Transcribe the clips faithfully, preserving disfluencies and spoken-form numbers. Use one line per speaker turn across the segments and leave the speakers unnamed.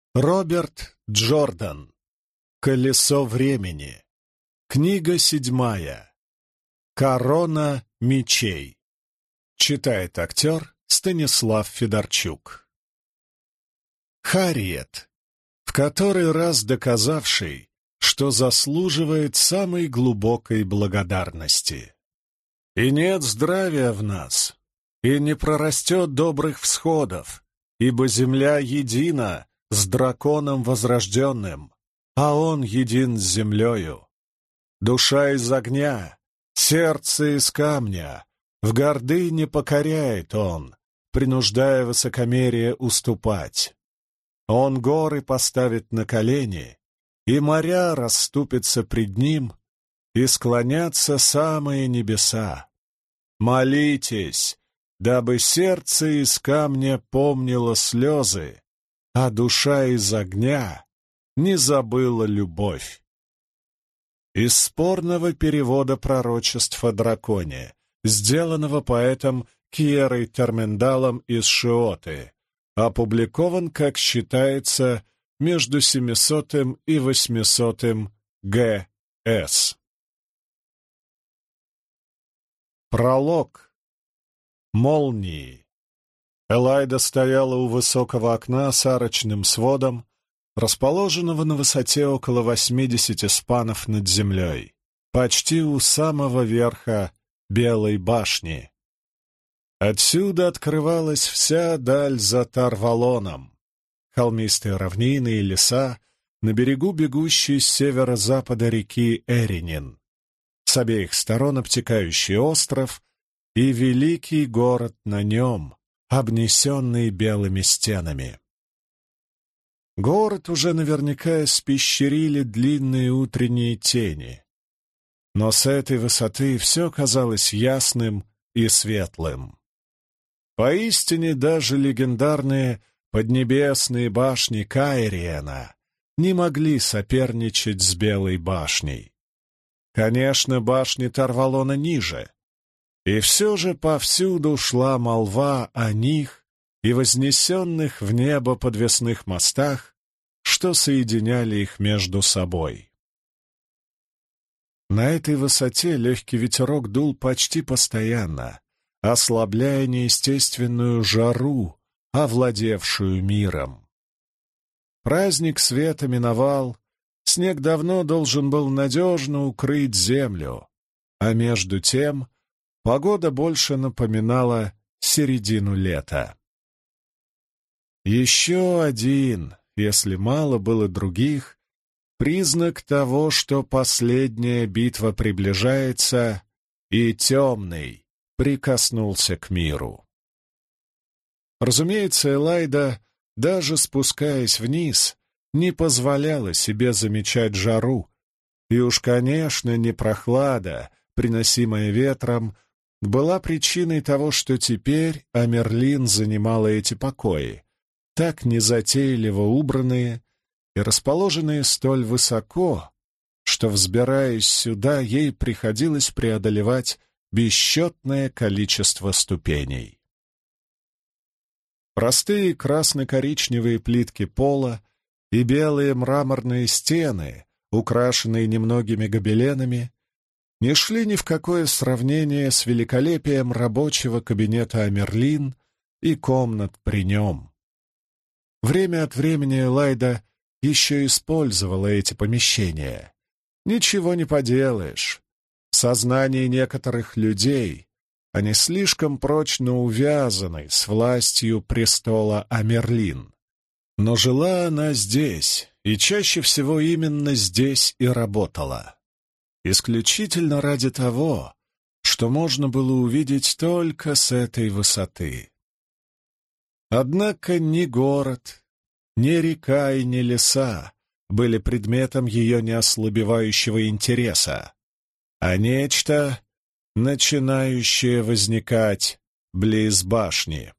Роберт Джордан. «Колесо времени». Книга седьмая. «Корона мечей». Читает актер Станислав Федорчук. Харриет, в который раз доказавший, что заслуживает самой глубокой благодарности. И нет здравия в нас, и не прорастет добрых всходов, ибо земля едина с драконом возрожденным, а он един с землею. Душа из огня, сердце из камня, в гордыне покоряет он, принуждая высокомерие уступать. Он горы поставит на колени, и моря расступятся пред ним, и склонятся самые небеса. Молитесь, дабы сердце из камня помнило слезы, а душа из огня не забыла любовь. Из спорного перевода пророчеств о драконе, сделанного поэтом Кьерой Термендалом из Шиоты, опубликован, как считается, между семисотым и восьмисотым Г С. Пролог. Молнии. Элайда стояла у высокого окна с арочным сводом, расположенного на высоте около восьмидесяти спанов над землей, почти у самого верха Белой башни. Отсюда открывалась вся даль за Тарвалоном, холмистые равнины и леса на берегу бегущей с северо-запада реки Эринин, с обеих сторон обтекающий остров и великий город на нем, обнесенный белыми стенами. Город уже наверняка испещрили длинные утренние тени, но с этой высоты все казалось ясным и светлым. Поистине даже легендарные поднебесные башни Кайриена не могли соперничать с Белой башней. Конечно, башни Тарвалона ниже, и все же повсюду шла молва о них и вознесенных в небо подвесных мостах, что соединяли их между собой. На этой высоте легкий ветерок дул почти постоянно, ослабляя неестественную жару, овладевшую миром. Праздник света миновал, снег давно должен был надежно укрыть землю, а между тем погода больше напоминала середину лета. Еще один, если мало было других, признак того, что последняя битва приближается, и темный прикоснулся к миру. Разумеется, Элайда, даже спускаясь вниз, не позволяла себе замечать жару, и уж, конечно, не прохлада, приносимая ветром, была причиной того, что теперь Амерлин занимала эти покои, так незатейливо убранные и расположенные столь высоко, что, взбираясь сюда, ей приходилось преодолевать бесчетное количество ступеней. Простые красно-коричневые плитки пола и белые мраморные стены, украшенные немногими гобеленами, не шли ни в какое сравнение с великолепием рабочего кабинета Амерлин и комнат при нем. Время от времени Элайда еще использовала эти помещения. Ничего не поделаешь. В сознании некоторых людей они слишком прочно увязаны с властью престола Амерлин. Но жила она здесь, и чаще всего именно здесь и работала. Исключительно ради того, что можно было увидеть только с этой высоты. Однако ни город, ни река и ни леса были предметом ее неослабевающего интереса, а нечто, начинающее возникать близ башни.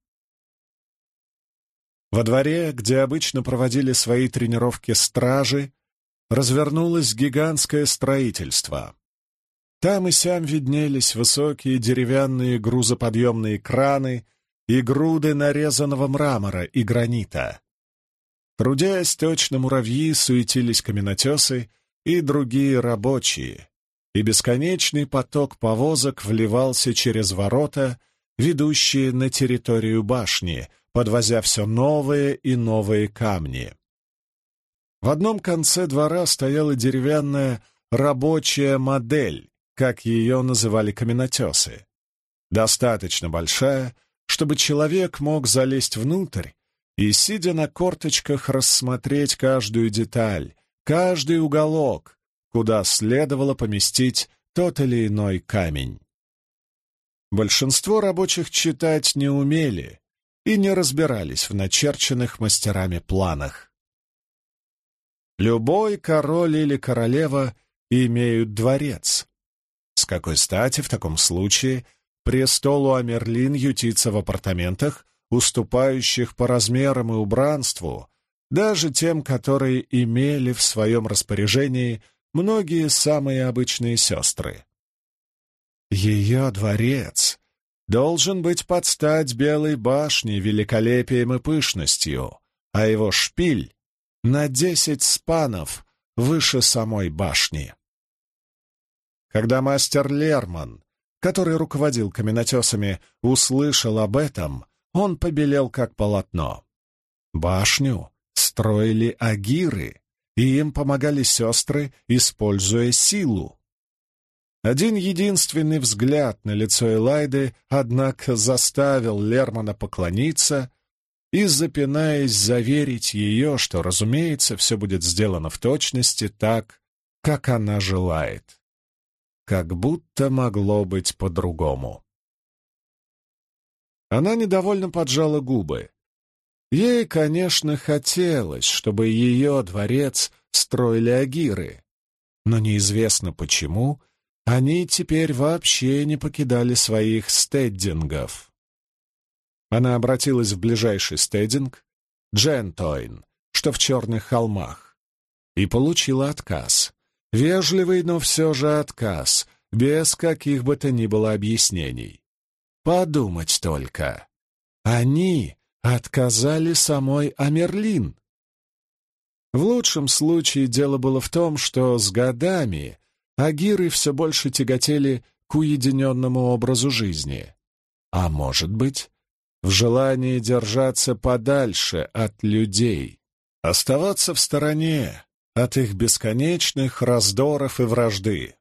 Во дворе, где обычно проводили свои тренировки стражи, развернулось гигантское строительство. Там и сям виднелись высокие деревянные грузоподъемные краны и груды нарезанного мрамора и гранита. Трудясь точно муравьи, суетились каменотесы и другие рабочие, и бесконечный поток повозок вливался через ворота, ведущие на территорию башни, подвозя все новые и новые камни. В одном конце двора стояла деревянная рабочая модель, как ее называли каменотесы, достаточно большая, чтобы человек мог залезть внутрь и, сидя на корточках, рассмотреть каждую деталь, каждый уголок, куда следовало поместить тот или иной камень. Большинство рабочих читать не умели и не разбирались в начерченных мастерами планах. Любой король или королева имеют дворец. С какой стати в таком случае престолу Амерлин ютится в апартаментах, уступающих по размерам и убранству, даже тем, которые имели в своем распоряжении многие самые обычные сестры? Ее дворец должен быть под стать Белой башне великолепием и пышностью, а его шпиль — на десять спанов выше самой башни. Когда мастер Лерман, который руководил каменотесами, услышал об этом, он побелел как полотно. Башню строили агиры, и им помогали сестры, используя силу. Один единственный взгляд на лицо Элайды, однако, заставил Лермана поклониться и, запинаясь, заверить ее, что, разумеется, все будет сделано в точности так, как она желает. Как будто могло быть по-другому. Она недовольно поджала губы. Ей, конечно, хотелось, чтобы ее дворец строили агиры, но неизвестно почему они теперь вообще не покидали своих стеддингов. Она обратилась в ближайший стеддинг, Джентойн, что в Черных холмах, и получила отказ. Вежливый, но все же отказ, без каких бы то ни было объяснений. Подумать только. Они отказали самой Амерлин. В лучшем случае дело было в том, что с годами агиры все больше тяготели к уединенному образу жизни. А может быть, в желании держаться подальше от людей, оставаться в стороне от их бесконечных раздоров и вражды.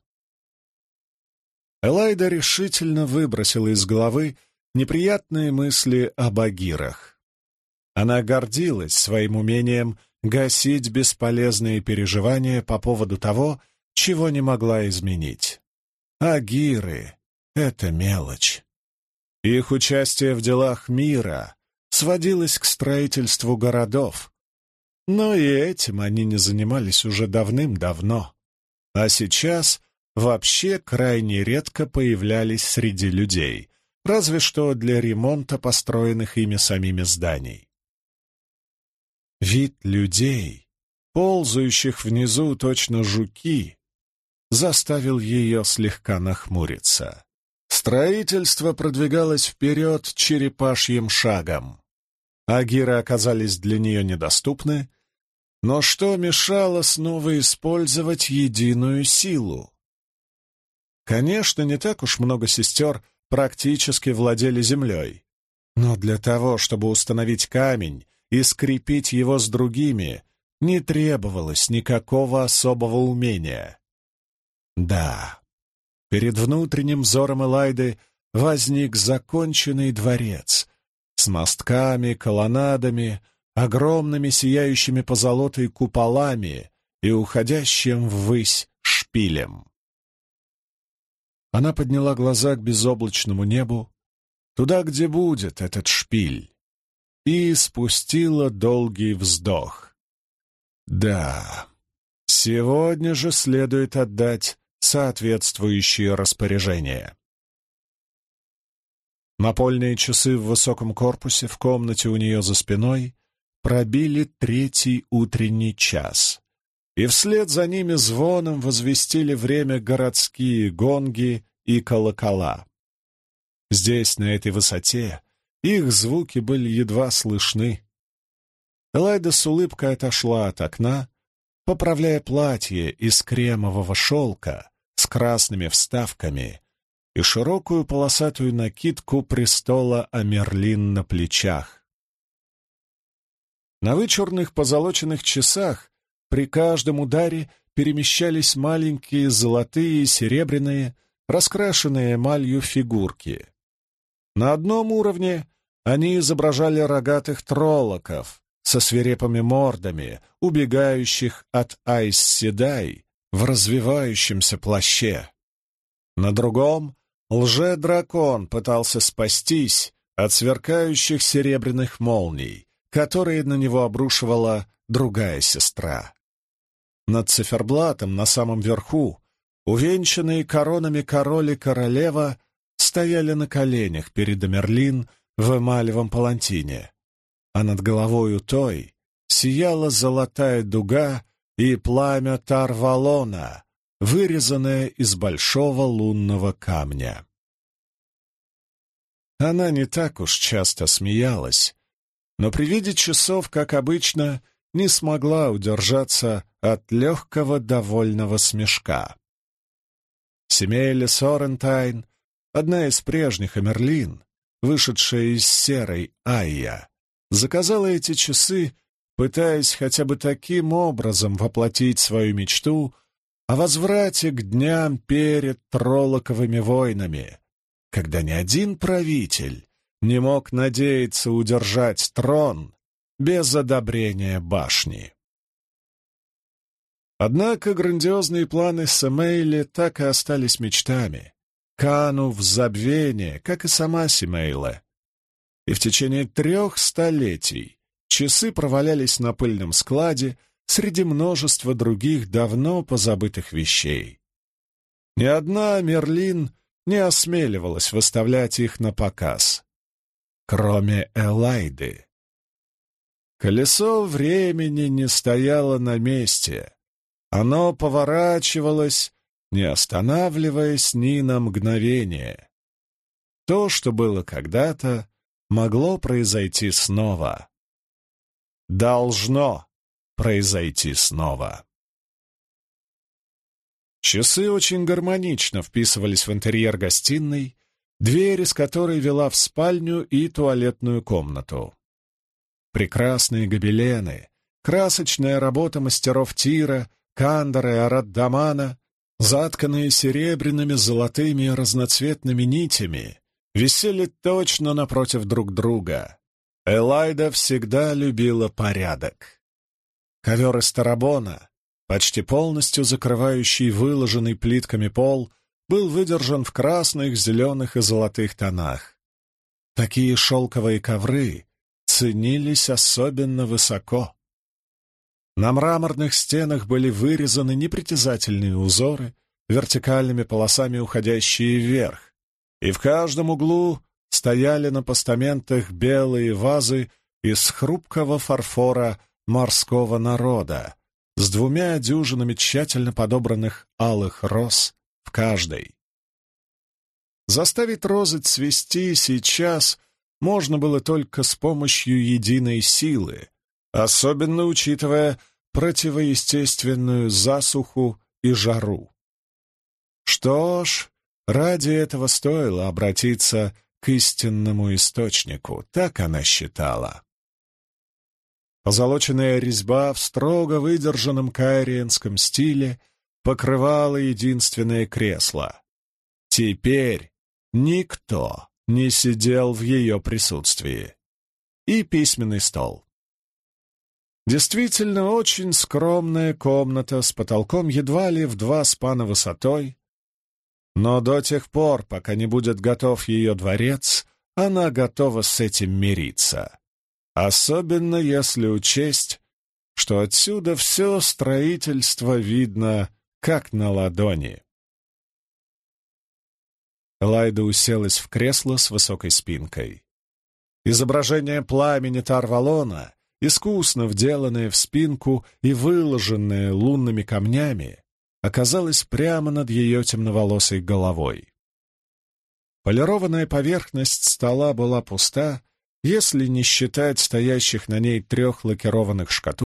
Элайда решительно выбросила из головы неприятные мысли об агирах. Она гордилась своим умением гасить бесполезные переживания по поводу того, чего не могла изменить. Агиры — это мелочь. Их участие в делах мира сводилось к строительству городов, но и этим они не занимались уже давным-давно, а сейчас вообще крайне редко появлялись среди людей, разве что для ремонта построенных ими самими зданий. Вид людей, ползающих внизу точно жуки, заставил ее слегка нахмуриться. Строительство продвигалось вперед черепашьим шагом. Агиры оказались для нее недоступны, но что мешало снова использовать единую силу? Конечно, не так уж много сестер практически владели землей, но для того, чтобы установить камень и скрепить его с другими, не требовалось никакого особого умения. Да, перед внутренним взором Элайды возник законченный дворец с мостками, колоннадами, огромными сияющими позолотой куполами и уходящим ввысь шпилем. Она подняла глаза к безоблачному небу, туда, где будет этот шпиль, и спустила долгий вздох. Да, сегодня же следует отдать соответствующие распоряжения. Напольные часы в высоком корпусе в комнате у нее за спиной пробили третий утренний час, и вслед за ними звоном возвестили время городские гонги и колокола. Здесь, на этой высоте, их звуки были едва слышны. Элайда с улыбкой отошла от окна, поправляя платье из кремового шелка с красными вставками и широкую полосатую накидку престола Амерлин на плечах. На вычурных позолоченных часах при каждом ударе перемещались маленькие золотые и серебряные, раскрашенные эмалью фигурки. На одном уровне они изображали рогатых троллоков со свирепыми мордами, убегающих от Айс Седай в развивающемся плаще. На другом лже-дракон пытался спастись от сверкающих серебряных молний, которые на него обрушивала другая сестра. Над циферблатом на самом верху, увенчанные коронами король и королева, стояли на коленях перед Амерлин в эмалевом палантине, а над головой у той сияла золотая дуга и пламя Тарвалона, вырезанное из большого лунного камня. Она не так уж часто смеялась, но при виде часов, как обычно, не смогла удержаться от легкого довольного смешка. Семейля Сорентайн, одна из прежних Амерлин, вышедшая из серой Айя, заказала эти часы, пытаясь хотя бы таким образом воплотить свою мечту о возврате к дням перед Троллоковыми войнами, когда ни один правитель не мог надеяться удержать трон без одобрения башни. Однако грандиозные планы Семейли так и остались мечтами, канув в забвение, как и сама Семейла. И в течение трех столетий часы провалялись на пыльном складе среди множества других давно позабытых вещей. Ни одна Амерлин не осмеливалась выставлять их на показ, кроме Элайды. Колесо времени не стояло на месте. Оно поворачивалось, не останавливаясь ни на мгновение. То, что было когда-то, могло произойти снова. Должно произойти снова. Часы очень гармонично вписывались в интерьер гостиной, дверь из которой вела в спальню и туалетную комнату. Прекрасные гобелены, красочная работа мастеров Тира, Кандора и Арат-Дамана, затканные серебряными, золотыми и разноцветными нитями, висели точно напротив друг друга. Элайда всегда любила порядок. Ковер из тарабона, почти полностью закрывающий выложенный плитками пол, был выдержан в красных, зеленых и золотых тонах. Такие шелковые ковры ценились особенно высоко. На мраморных стенах были вырезаны непритязательные узоры, вертикальными полосами уходящие вверх, и в каждом углу стояли на постаментах белые вазы из хрупкого фарфора морского народа с двумя дюжинами тщательно подобранных алых роз в каждой. Заставить розы цвести сейчас можно было только с помощью единой силы, особенно учитывая противоестественную засуху и жару. Что ж, ради этого стоило обратиться к истинному источнику, так она считала. Позолоченная резьба в строго выдержанном кайриенском стиле покрывала единственное кресло. Теперь никто не сидел в ее присутствии. И письменный стол. Действительно, очень скромная комната с потолком едва ли в два спана высотой, но до тех пор, пока не будет готов ее дворец, она готова с этим мириться. Особенно если учесть, что отсюда все строительство видно как на ладони. Элайда уселась в кресло с высокой спинкой. Изображение пламени Тарвалона, искусно вделанное в спинку и выложенное лунными камнями, оказалось прямо над ее темноволосой головой. Полированная поверхность стола была пуста если не считать стоящих на ней трех лакированных шкатулок,